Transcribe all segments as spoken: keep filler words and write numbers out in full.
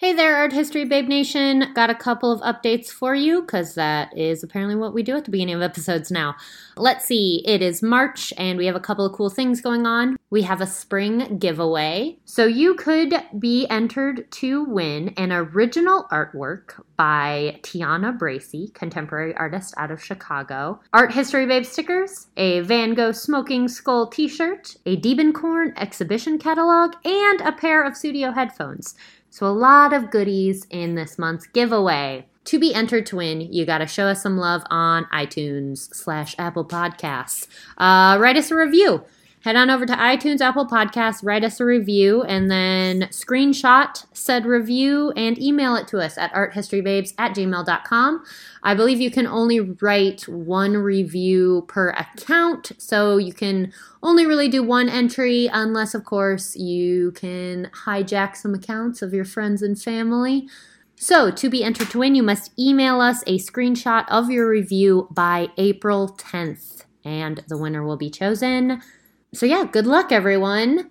Hey there, Art History Babe Nation. Got a couple of updates for you because that is apparently what we do at the beginning of episodes now. Let's see, it is March and we have a couple of cool things going on. We have a spring giveaway. So you could be entered to win an original artwork by Tiana Bracey, contemporary artist out of Chicago, Art History Babe stickers, a Van Gogh Smoking Skull t-shirt, a Diebenkorn exhibition catalog, and a pair of studio headphones. So a lot of goodies in this month's giveaway. To be entered to win, you got to show us some love on iTunes slash Apple Podcasts. Uh, write us a review. Head on over to iTunes, Apple Podcasts, write us a review, and then screenshot said review and email it to us at arthistorybabes at gmail dot com. I believe you can only write one review per account, so you can only really do one entry unless, of course, you can hijack some accounts of your friends and family. So, to be entered to win, you must email us a screenshot of your review by April tenth, and the winner will be chosen. So yeah, good luck, everyone.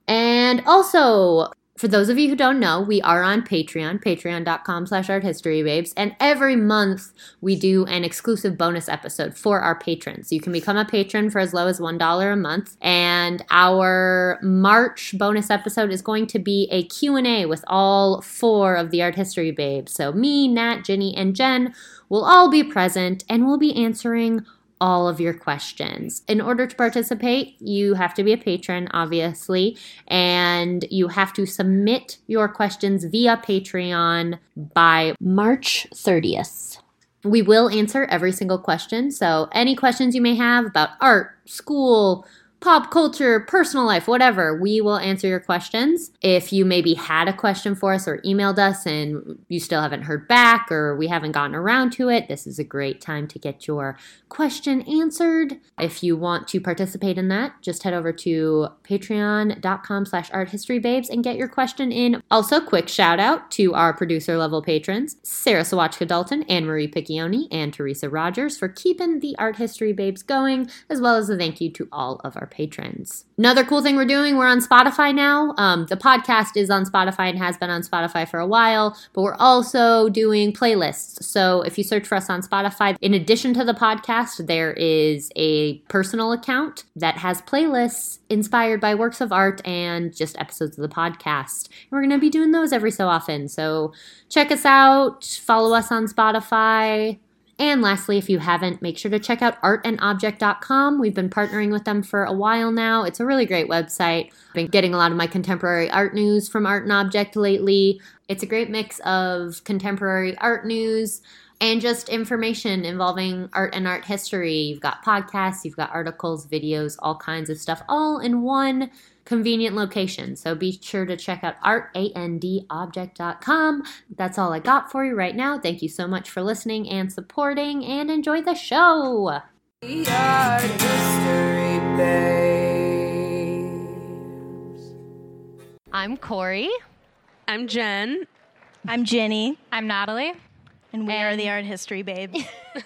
And also, for those of you who don't know, we are on Patreon, patreon.com slash arthistorybabes. And every month we do an exclusive bonus episode for our patrons. You can become a patron for as low as one dollar a month. And our March bonus episode is going to be a Q and A with all four of the Art History Babes. So me, Nat, Ginny, and Jen will all be present and we'll be answering all of your questions. In order to participate, you have to be a patron, obviously, and you have to submit your questions via Patreon by March thirtieth. We will answer every single question, so any questions you may have about art, school, pop culture, personal life, whatever, we will answer your questions. If you maybe had a question for us or emailed us and you still haven't heard back or we haven't gotten around to it, this is a great time to get your question answered. If you want to participate in that, just head over to patreon.com slash arthistorybabes and get your question in. Also, quick shout out to our producer level patrons, Sarah Sawachka Dalton, Anne-Marie Piccioni, and Teresa Rogers for keeping the Art History Babes going, as well as a thank you to all of our patrons. Another cool thing we're doing, we're on Spotify now. Um, the podcast is on Spotify and has been on Spotify for a while, but we're also doing playlists. So if you search for us on Spotify, in addition to the podcast, there is a personal account that has playlists inspired by works of art and just episodes of the podcast. And we're going to be doing those every so often. So check us out, follow us on Spotify. And lastly, if you haven't, make sure to check out art and object dot com. We've been partnering with them for a while now. It's a really great website. I've been getting a lot of my contemporary art news from Art and Object lately. It's a great mix of contemporary art news and just information involving art and art history. You've got podcasts, you've got articles, videos, all kinds of stuff, all in one convenient location. So be sure to check out art and object dot com. That's all I got for you right now. Thank you so much for listening and supporting, and enjoy the show. The Art History Babes. I'm Corey. I'm Jen. I'm Jenny. I'm Natalie. And we and are the Art History Babes.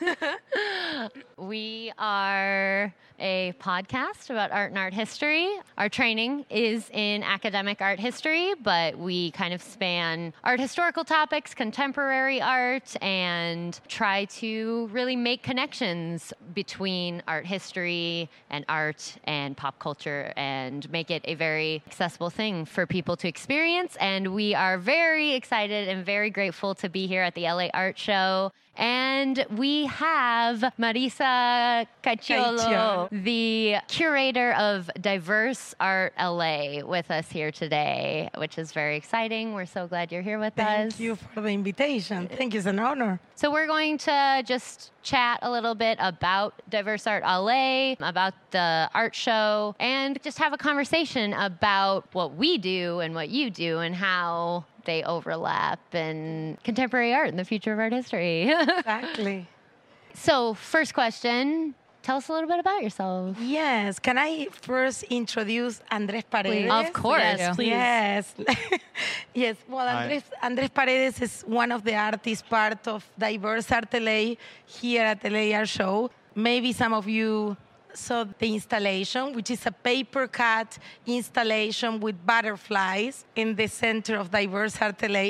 We are a podcast about art and art history. Our training is in academic art history, but we kind of span art historical topics, contemporary art, and try to really make connections between art history and art and pop culture and make it a very accessible thing for people to experience. And we are very excited and very grateful to be here at the L A Art Show. And we have Marisa Cacciolo, the curator of Diverse Art L A, with us here today, which is very exciting. We're so glad you're here with Thank us. Thank you for the invitation. Thank you. It's an honor. So we're going to just chat a little bit about Diverse Art L A, about the art show, and just have a conversation about what we do and what you do and how they overlap in contemporary art and the future of art history. Exactly. So first question, tell us a little bit about yourself. Yes. Can I first introduce Andrés Paredes? Of course. Yes, please. Yes. Yes. Well, Andrés, Andrés Paredes is one of the artists part of Diverse Art L A here at L A Art Show. Maybe some of you saw the installation, which is a paper cut installation with butterflies in the center of Diverse Art L A.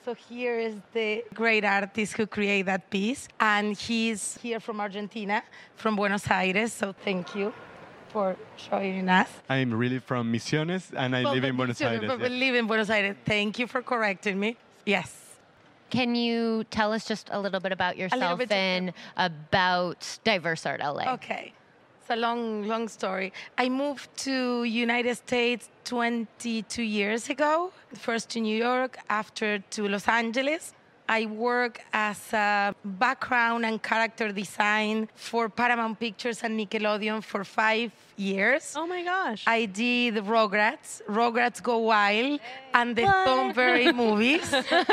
So here is the great artist who created that piece. And he's here from Argentina, from Buenos Aires. So thank you for showing us. I'm really from Misiones, and I Well, live but in Buenos you Aires. but yeah. live in Buenos Aires. Thank you for correcting me. Yes. Can you tell us just a little bit about yourself bit, and about Diverse Art L A? Okay. It's a long, long story. I moved to United States twenty-two years ago, first to New York, after to Los Angeles. I work as a background and character design for Paramount Pictures and Nickelodeon for five years. Oh my gosh. I did Rugrats, Rugrats Go Wild, and the Thornberry movies.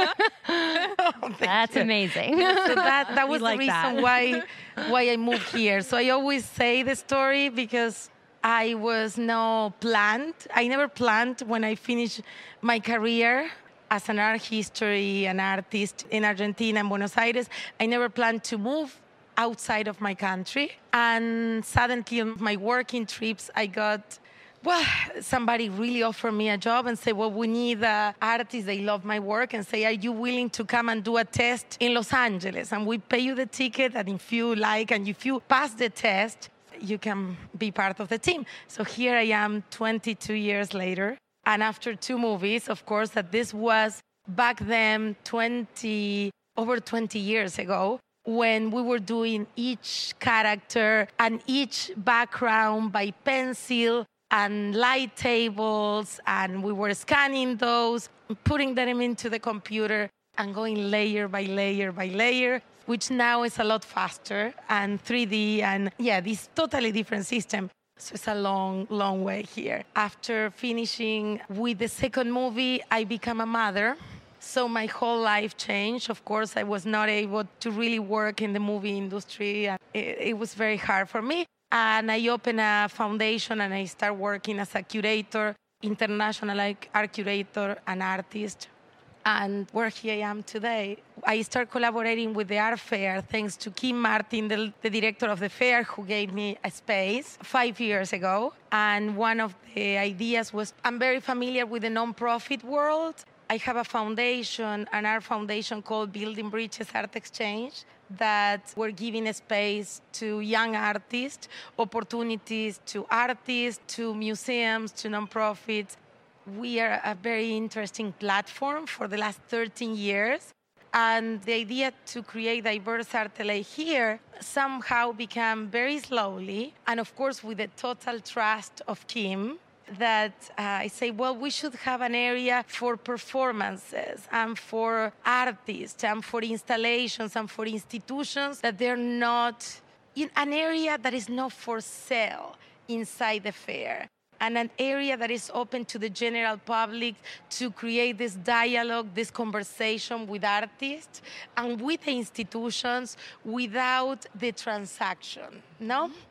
Oh, That's you. amazing. So that, that was like the reason that. why why I moved here. So I always say the story because I was no planned. I never planned when I finished my career as an art history, an artist in Argentina and Buenos Aires. I never planned to move outside of my country. And suddenly on my working trips, I got, well, somebody really offered me a job and said, well, we need uh, artists. They love my work and say, are you willing to come and do a test in Los Angeles? And we pay you the ticket, and if you like and if you pass the test, you can be part of the team. So here I am twenty-two years later. And after two movies, of course, that this was back then twenty, over twenty years ago, when we were doing each character and each background by pencil and light tables, and we were scanning those, putting them into the computer and going layer by layer by layer, which now is a lot faster, and three D, and yeah, this totally different system. So it's a long, long way here. After finishing with the second movie, I became a mother. So my whole life changed. Of course, I was not able to really work in the movie industry. And it, it was very hard for me. And I opened a foundation and I started working as a curator, international like art curator and artist. And where here I am today. I started collaborating with the art fair thanks to Kim Martin, the, the director of the fair, who gave me a space five years ago. And one of the ideas was, I'm very familiar with the nonprofit world. I have a foundation, an art foundation called Building Bridges Art Exchange, that we're giving a space to young artists, opportunities to artists, to museums, to nonprofits. We are a very interesting platform for the last thirteen years. And the idea to create Diverse Art L A here somehow became very slowly, and of course with the total trust of Kim, that uh, I say, well, we should have an area for performances and for artists and for installations and for institutions that they're not in an area that is not for sale inside the fair, and an area that is open to the general public to create this dialogue, this conversation with artists and with the institutions without the transaction, no? Mm-hmm.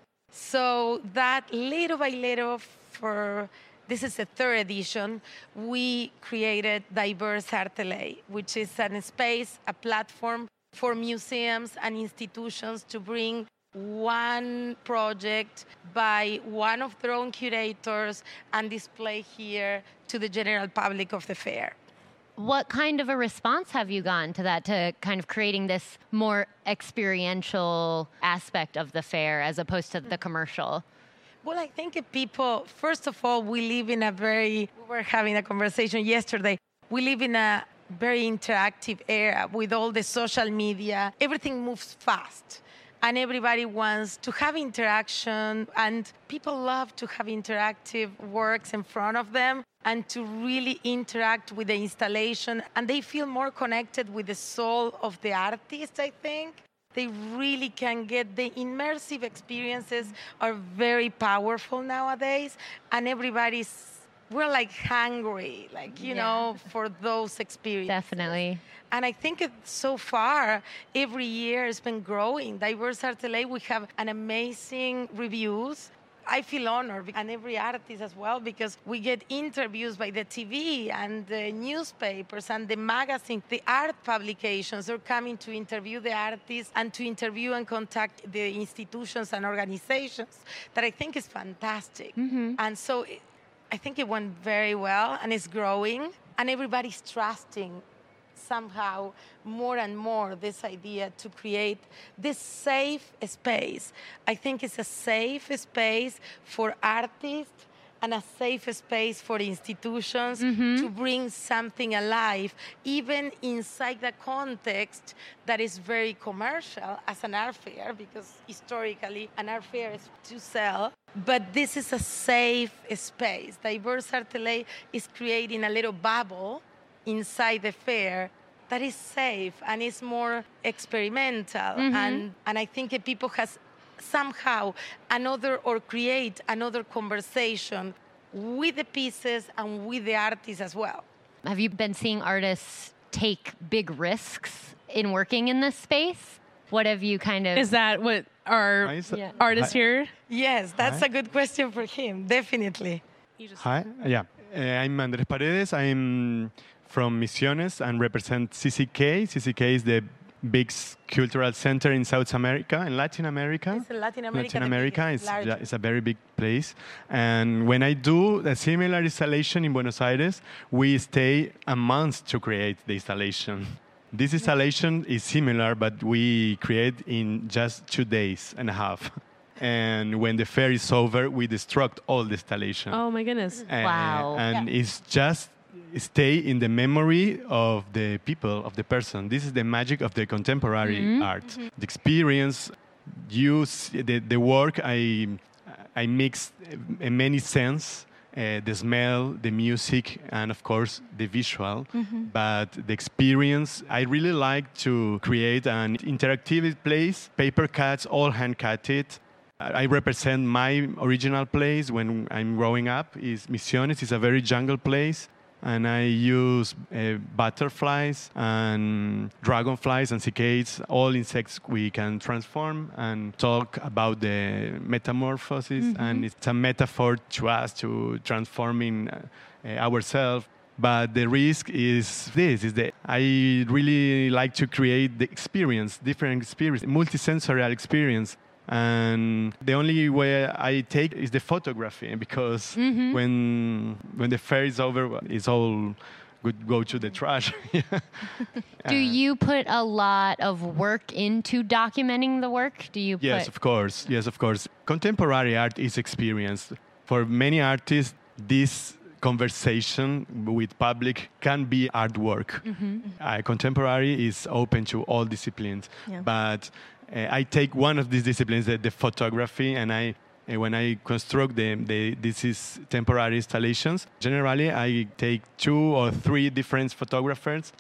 So that little by little, for this is the third edition, we created Diverse Art L A, which is a space, a platform for museums and institutions to bring one project by one of their own curators and display here to the general public of the fair. What kind of a response have you gotten to that, to kind of creating this more experiential aspect of the fair as opposed to the commercial? Well, I think if people, first of all, we live in a very, we were having a conversation yesterday, we live in a very interactive era with all the social media. Everything moves fast. And everybody wants to have interaction, and people love to have interactive works in front of them and to really interact with the installation. And they feel more connected with the soul of the artist, I think. They really can get the immersive experiences are very powerful nowadays, and everybody's, we're like hungry, like, you Yeah. know, for those experiences. Definitely. And I think it, so far, every year it's been growing. Diverse Art L A, we have an amazing reviews. I feel honored, and every artist as well, because we get interviews by the T V and the newspapers and the magazine. The art publications are coming to interview the artists and to interview and contact the institutions and organizations that I think is fantastic. Mm-hmm. And so it, I think it went very well, and it's growing, and everybody's trusting somehow more and more this idea to create this safe space. I think it's a safe space for artists and a safe space for institutions mm-hmm. to bring something alive, even inside the context that is very commercial as an art fair, because historically an art fair is to sell. But this is a safe space. Diverse Art L A is creating a little bubble inside the fair that is safe and is more experimental. Mm-hmm. And, and I think that people has somehow another or create another conversation with the pieces and with the artists as well. Have you been seeing artists take big risks in working in this space? What have you kind of... Is that what our yeah. artists here? Yes, that's Hi. a good question for him, definitely. Hi, yeah. Uh, I'm Andrés Paredes. I'm from Misiones and represent C C K. C C K is the big cultural center in South America, in Latin America. It's in Latin America. Latin America is it's a very big place. And when I do a similar installation in Buenos Aires, we stay a month to create the installation. This installation is similar, but we create in just two days and a half. And when the fair is over, we destruct all the installation. Oh my goodness! Uh, wow! And yeah. it's just stay in the memory of the people, of the person. This is the magic of the contemporary mm-hmm. art. Mm-hmm. The experience, use the, the work, I, I mix in many sense, uh, the smell, the music, and of course the visual. Mm-hmm. But the experience, I really like to create an interactive place, paper cuts, all hand-cutted. I represent my original place when I'm growing up. Is Misiones. It's a very jungle place. And I use uh, butterflies and dragonflies and cicadas, all insects we can transform and talk about the metamorphosis. Mm-hmm. And it's a metaphor to us to transforming uh, uh, ourselves. But the risk is this, is that I really like to create the experience, different experience, multisensorial experience. And the only way I take is the photography, because mm-hmm. when when the fair is over, it's all good, go to the trash. Do you put a lot of work into documenting the work? Do you? Yes, put... of course. Yes, of course. Contemporary art is experience. For many artists, this conversation with public can be artwork. Mm-hmm. Uh, contemporary is open to all disciplines, yeah. but Uh, I take one of these disciplines, the, the photography, and I, uh, when I construct them, the, this is temporary installations. Generally, I take two or three different photographers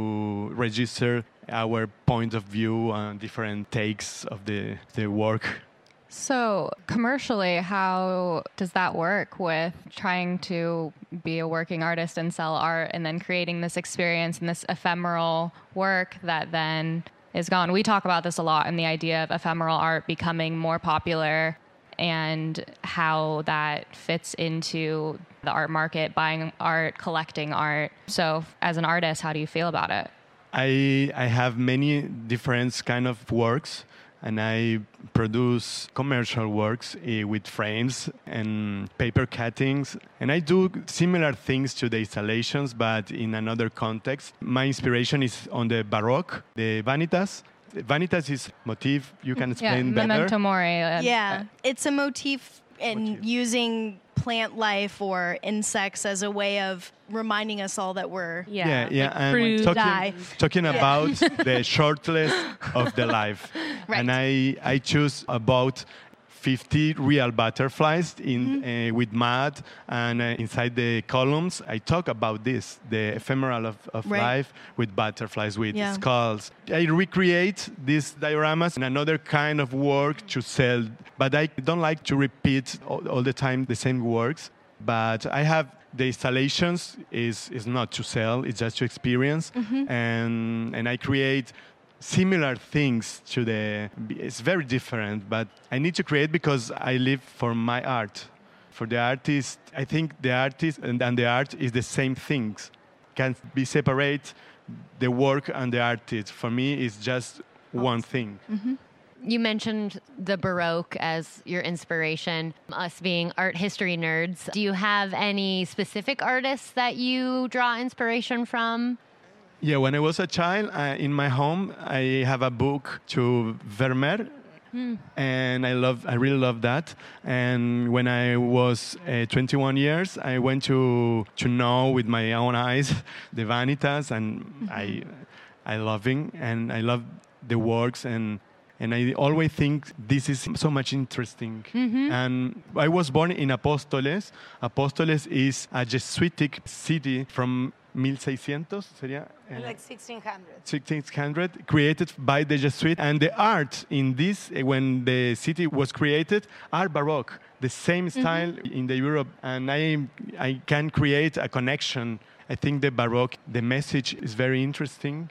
to register our point of view and different takes of the, the work. So commercially, how does that work with trying to be a working artist and sell art and then creating this experience and this ephemeral work that then is gone? We talk about this a lot, and the idea of ephemeral art becoming more popular and how that fits into the art market, buying art, collecting art. So as an artist, how do you feel about it? I I have many different kind of works, and I produce commercial works uh, with frames and paper cuttings. And I do similar things to the installations, but in another context. My inspiration is on the Baroque, the vanitas. Vanitas is motif, you can explain yeah, better. Memento mori. Uh, yeah, it's a motif in motif. using plant life or insects as a way of reminding us all that we're yeah yeah, yeah. like and fruit, talking, die. talking yeah. about the shortlist of the life. Right. And I I choose about fifty real butterflies in mm-hmm. uh, with mud, and uh, inside the columns I talk about this, the ephemeral of, of right. life with butterflies, with yeah. skulls. I recreate these dioramas in another kind of work to sell, but I don't like to repeat all, all the time the same works. But I have the installations is is not to sell, it's just to experience, mm-hmm. and and I create similar things to the, it's very different, but I need to create because I live for my art. For the artist, I think the artist and, and the art is the same things. Can be separate, the work and the artist. For me, it's just one thing. Mm-hmm. You mentioned the Baroque as your inspiration, us being art history nerds. Do you have any specific artists that you draw inspiration from? Yeah, when I was a child, uh, in my home, I have a book to Vermeer. Mm. And I love, I really love that. And when I was uh, twenty-one years, I went to to know with my own eyes the Vanitas, and mm-hmm. I, I loving and I love the works, and and I always think this is so much interesting. Mm-hmm. And I was born in Apóstoles. Apóstoles is a Jesuitic city from mil seiscientos, sería? Uh, like sixteen hundred. sixteen hundred, created by the Jesuits. And the art in this, when the city was created, are Baroque, the same style mm-hmm. in the Europe. And I, I can create a connection. I think the Baroque, the message is very interesting.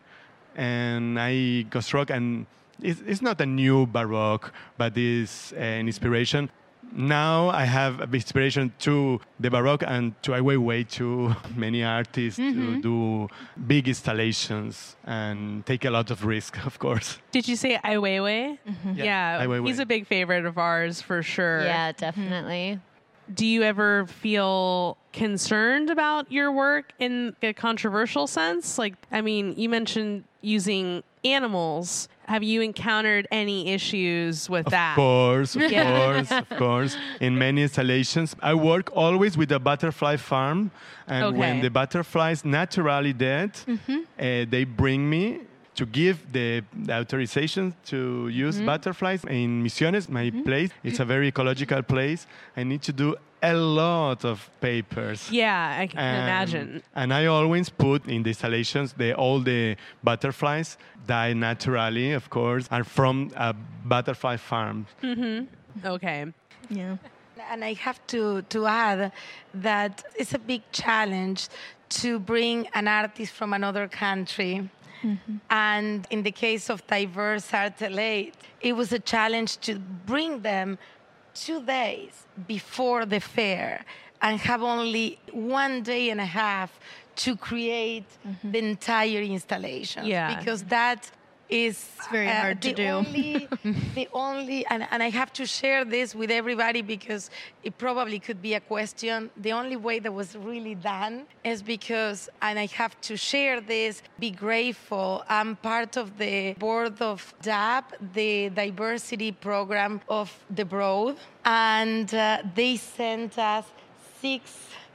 And I go struck, and it's, it's not a new Baroque, but it's an inspiration. Now I have an inspiration to the Baroque and to Ai Weiwei, to many artists mm-hmm. to do big installations and take a lot of risk, of course. Did you say Ai Weiwei? Mm-hmm. Yeah, yeah Ai Weiwei. He's a big favorite of ours for sure. Yeah, definitely. Mm-hmm. Do you ever feel concerned about your work in a controversial sense? Like, I mean, you mentioned using animals. Have you encountered any issues with of that? Of course, of yeah. course, of course. In many installations, I work always with a butterfly farm. And okay. when the butterflies naturally dead, mm-hmm. uh, they bring me to give the, the authorization to use mm-hmm. butterflies. In Misiones, my mm-hmm. place, it's a very ecological place. I need to do a lot of papers. Yeah, I can and, imagine. And I always put in the installations, the, all the butterflies die naturally, of course, are from a butterfly farm. Mm-hmm. Okay. Yeah. And I have to, to add that it's a big challenge to bring an artist from another country. Mm-hmm. And in the case of Diverse Art L A, it was a challenge to bring them two days before the fair and have only one day and a half to create mm-hmm. the entire installation. Yeah. Because that is it's very uh, hard to do. Only, the only, and, and I have to share this with everybody because it probably could be a question. The only way that was really done is because, and I have to share this, be grateful. I'm part of the board of D A B, the diversity program of the Broad, and uh, they sent us six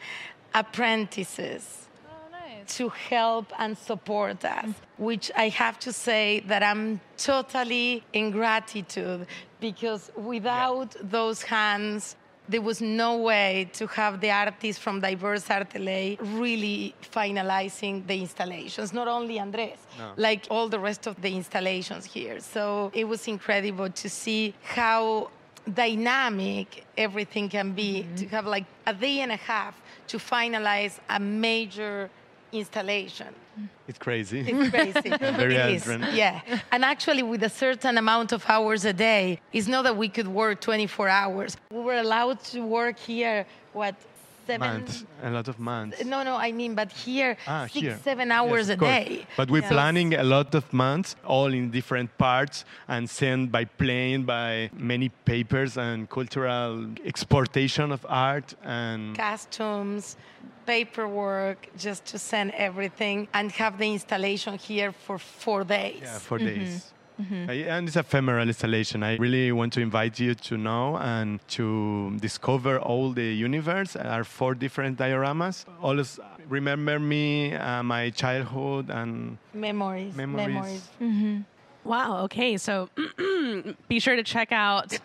apprentices to help and support us, which I have to say that I'm totally in gratitude because without yeah. those hands, there was no way to have the artists from Diverse Art L A really finalizing the installations, not only Andres, no. like all the rest of the installations here. So it was incredible to see how dynamic everything can be, mm-hmm. to have like a day and a half to finalize a major installation. It's crazy. It's crazy. Very it is. Yeah. And actually with a certain amount of hours a day, it's not that we could work twenty-four hours. We were allowed to work here, what, seven? Months. A lot of months. No, no, I mean, but here, ah, six, here. seven hours yes, a day. But we're yes. planning a lot of months, all in different parts, and sent by plane, by many papers and cultural exportation of art and costumes, paperwork, just to send everything and have the installation here for four days. Yeah, four mm-hmm. days. Mm-hmm. I, and it's a ephemeral installation. I really want to invite you to know and to discover all the universe. There are four different dioramas. Always remember me, uh, my childhood and memories. Memories. memories. Mm-hmm. Wow. Okay. So be sure to check out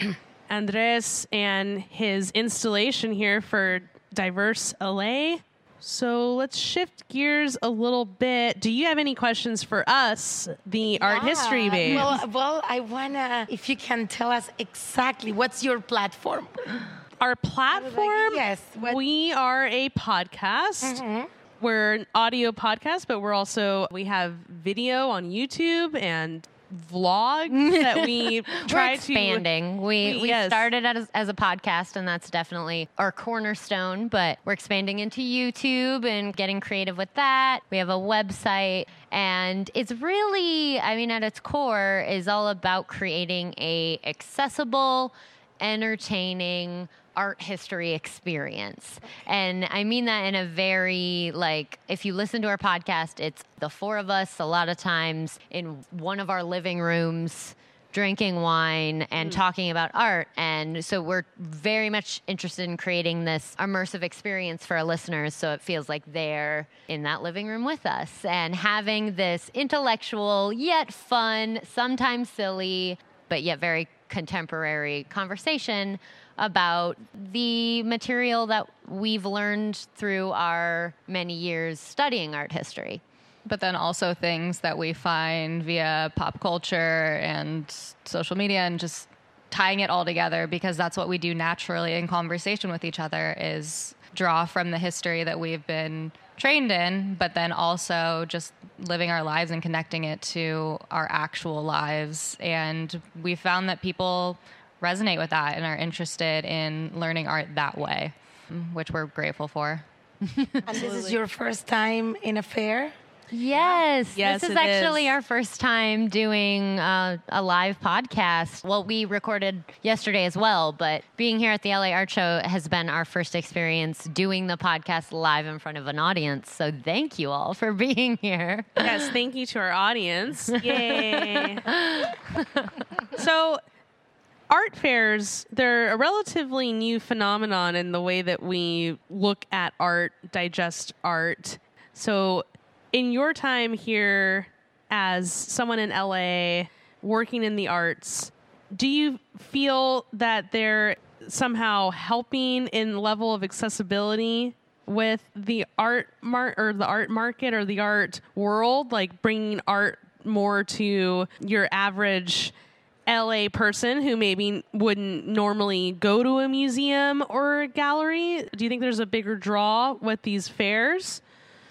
Andres and his installation here for Diverse L A. So let's shift gears a little bit. Do you have any questions for us, the yeah. art history babes? Well, well, I wanna, if you can tell us exactly what's your platform. Our platform? Yes. What? We are a podcast. Mm-hmm. We're an audio podcast, but we're also, we have video on YouTube and vlogs that we try we're expanding. to we we, we yes. started as, as a podcast, and that's definitely our cornerstone, but we're expanding into YouTube and getting creative with that. We have a website, and it's really, I mean, at its core is all about creating a accessible, entertaining, art history experience. And I mean that in a very, like, if you listen to our podcast, it's the four of us a lot of times in one of our living rooms drinking wine and mm. talking about art. And so we're very much interested in creating this immersive experience for our listeners so it feels like they're in that living room with us and having this intellectual yet fun, sometimes silly, but yet very contemporary conversation about the material that we've learned through our many years studying art history. But then also things that we find via pop culture and social media and just tying it all together, because that's what we do naturally in conversation with each other, is draw from the history that we've been trained in, but then also just living our lives and connecting it to our actual lives. And we found that people resonate with that and are interested in learning art that way, which we're grateful for. And this is your first time in a fair? Yes. Yes, this is it actually is. our first time doing uh, a live podcast. Well, we recorded yesterday as well, but being here at the L A Art Show has been our first experience doing the podcast live in front of an audience. So thank you all for being here. Yes, thank you to our audience. Yay. So art fairs, they're a relatively new phenomenon in the way that we look at art, digest art. So in your time here as someone in L A working in the arts, do you feel that they're somehow helping in level of accessibility with the art mar- or the art market or the art world, like bringing art more to your average L A person who maybe wouldn't normally go to a museum or a gallery? Do you think there's a bigger draw with these fairs?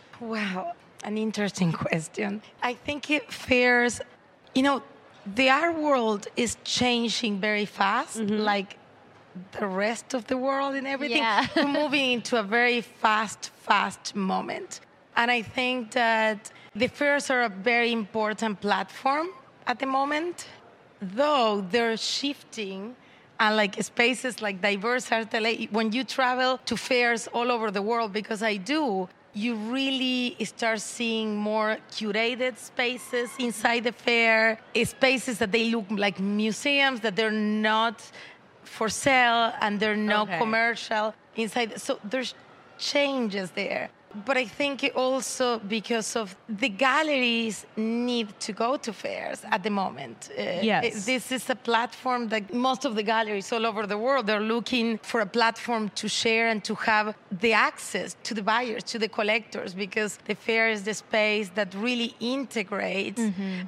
Wow, an interesting question. I think it fairs, you know, the art world is changing very fast, mm-hmm. like the rest of the world and everything. Yeah. We're moving into a very fast, fast moment. And I think that the fairs are a very important platform at the moment, though they're shifting. And like spaces like Diverse Art L A, when you travel to fairs all over the world, because I do, you really start seeing more curated spaces inside the fair, spaces that they look like museums, that they're not for sale and they're not Okay. commercial inside. So there's changes there. But I think it also because of the galleries need to go to fairs at the moment. Uh, Yes. it- this is a platform that most of the galleries all over the world, they're looking for a platform to share and to have the access to the buyers, to the collectors, because the fair is the space that really integrates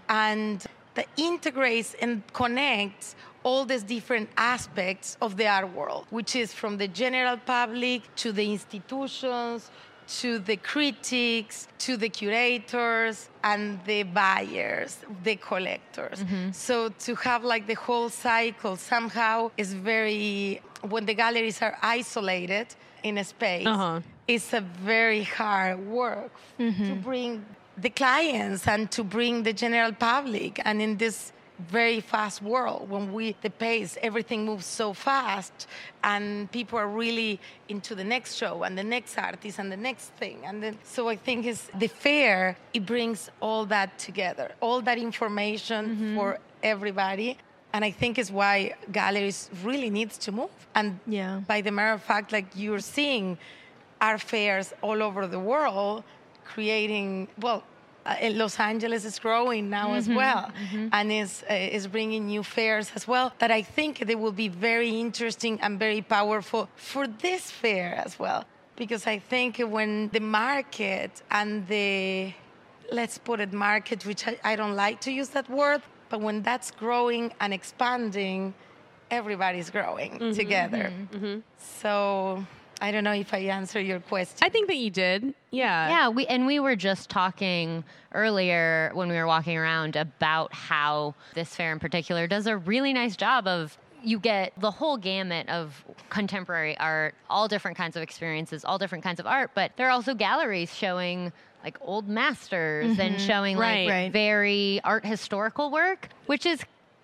and that integrates and connects all these different aspects of the art world, which is from the general public to the institutions, to the critics, to the curators, and the buyers, the collectors. Mm-hmm. So to have like the whole cycle somehow is very, when the galleries are isolated in a space, Uh-huh. it's a very hard work Mm-hmm. to bring the clients and to bring the general public. And in this very fast world, when we the pace, everything moves so fast, and people are really into the next show and the next artist and the next thing. And then, so I think is the fair, it brings all that together, all that information for everybody. And I think is why galleries really needs to move. And Yeah. by the matter of fact, like you're seeing art fairs all over the world creating, well, uh, in Los Angeles is growing now as well, and is uh, is bringing new fairs as well. That I think they will be very interesting and very powerful for this fair as well, because I think when the market and the, let's put it market, which I, I don't like to use that word, but when that's growing and expanding, everybody's growing together. So I don't know if I answer your question. I think that you did. Yeah. Yeah, we and we were just talking earlier when we were walking around about how this fair in particular does a really nice job of, you get the whole gamut of contemporary art, all different kinds of experiences, all different kinds of art, but there are also galleries showing like old masters and showing Right. like Right. very art historical work, which is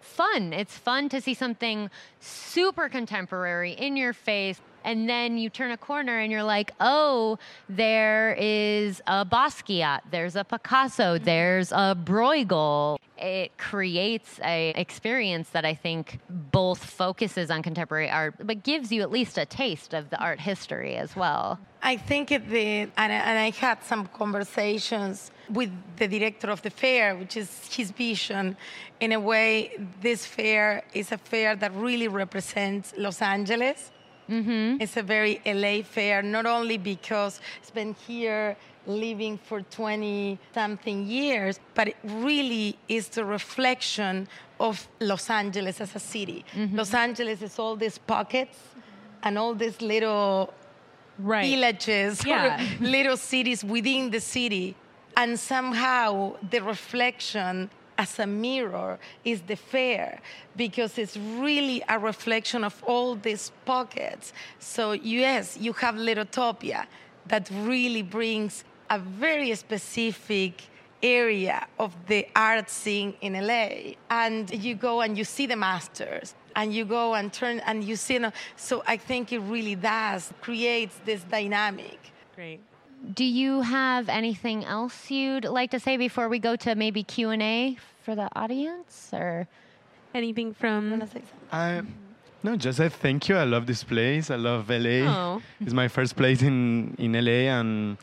fun. It's fun to see something super contemporary in your face. And then you turn a corner and you're like, oh, there is a Basquiat, there's a Picasso, there's a Bruegel. It creates a experience that I think both focuses on contemporary art, but gives you at least a taste of the art history as well. I think it did, and, and I had some conversations with the director of the fair, which is his vision. In a way, this fair is a fair that really represents Los Angeles. Mm-hmm. It's a very L A fair, not only because it's been here living for twenty-something years, but it really is the reflection of Los Angeles as a city. Mm-hmm. Los Angeles is all these pockets and all these little right. villages, yeah. or little cities within the city. And somehow the reflection as a mirror is the fair, because it's really a reflection of all these pockets. So yes, you have Litotopia that really brings a very specific area of the art scene in L A. And you go and you see the masters, and you go and turn and you see them. So I think it really does creates this dynamic. Great. Do you have anything else you'd like to say before we go to maybe Q and A for the audience, or anything from? I, no, just a thank you. I love this place. I love L A. Oh. It's my first place in, in L A, and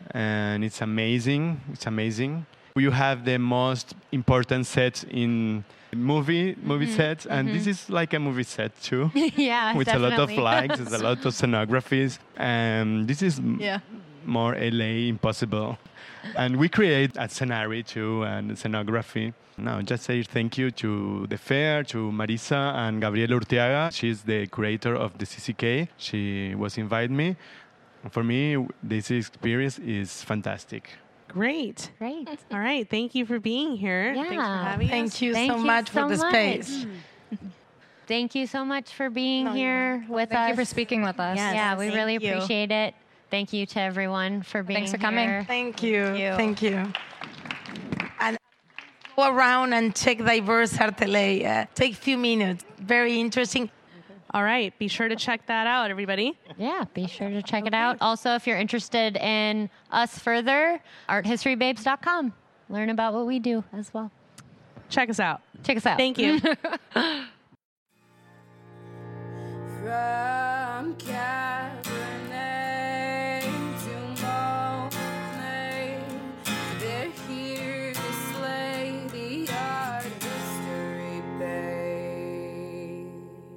and it's amazing. It's amazing. You have the most important set in movie movie mm-hmm. sets, and mm-hmm. this is like a movie set too. Yeah, with definitely. a lot of lights, there's a lot of scenographies, and this is yeah. more L A impossible. And we create a scenario too and scenography. No, just say thank you to the fair, to Marisa and Gabriela Urteaga. She's the curator of the C C K. She was invited me. For me, this experience is fantastic. Great. Great. All right. Thank you for being here. Yeah. Thanks for having Thank us. you Thank so you much so for the much. space. Thank you so much for being No, here with Thank us. you for speaking with us. Yes. Yeah, we Thank really you. appreciate it. Thank you to everyone for being Thanks for coming. here. Thank you. Thank you. Thank you. And go around and check Diverse Art L A. Uh, take a few minutes. Very interesting. All right. Be sure to check that out, everybody. Yeah, be sure to check it out. Also, if you're interested in us further, art history babes dot com. Learn about what we do as well. Check us out. Check us out. Thank you. From Cabernet to Monet, they're here to slay the art history babes.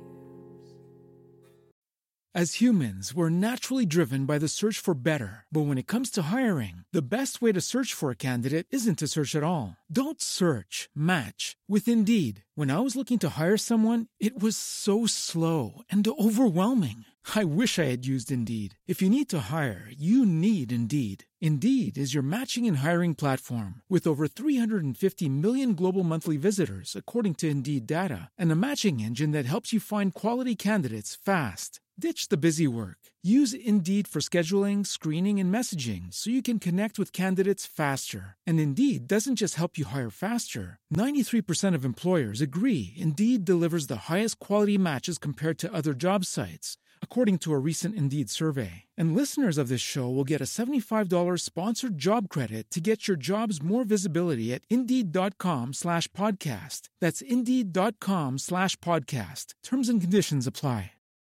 As humans, we're naturally driven by the search for better. But when it comes to hiring, the best way to search for a candidate isn't to search at all. Don't search, match with Indeed. When I was looking to hire someone, it was so slow and overwhelming. I wish I had used Indeed. If you need to hire, you need Indeed. Indeed is your matching and hiring platform with over three hundred fifty million global monthly visitors, according to Indeed data, and a matching engine that helps you find quality candidates fast. Ditch the busy work. Use Indeed for scheduling, screening, and messaging so you can connect with candidates faster. And Indeed doesn't just help you hire faster. ninety-three percent of employers agree Indeed delivers the highest quality matches compared to other job sites, according to a recent Indeed survey. And listeners of this show will get a seventy-five dollars sponsored job credit to get your jobs more visibility at Indeed.com slash podcast. That's Indeed.com slash podcast. Terms and conditions apply.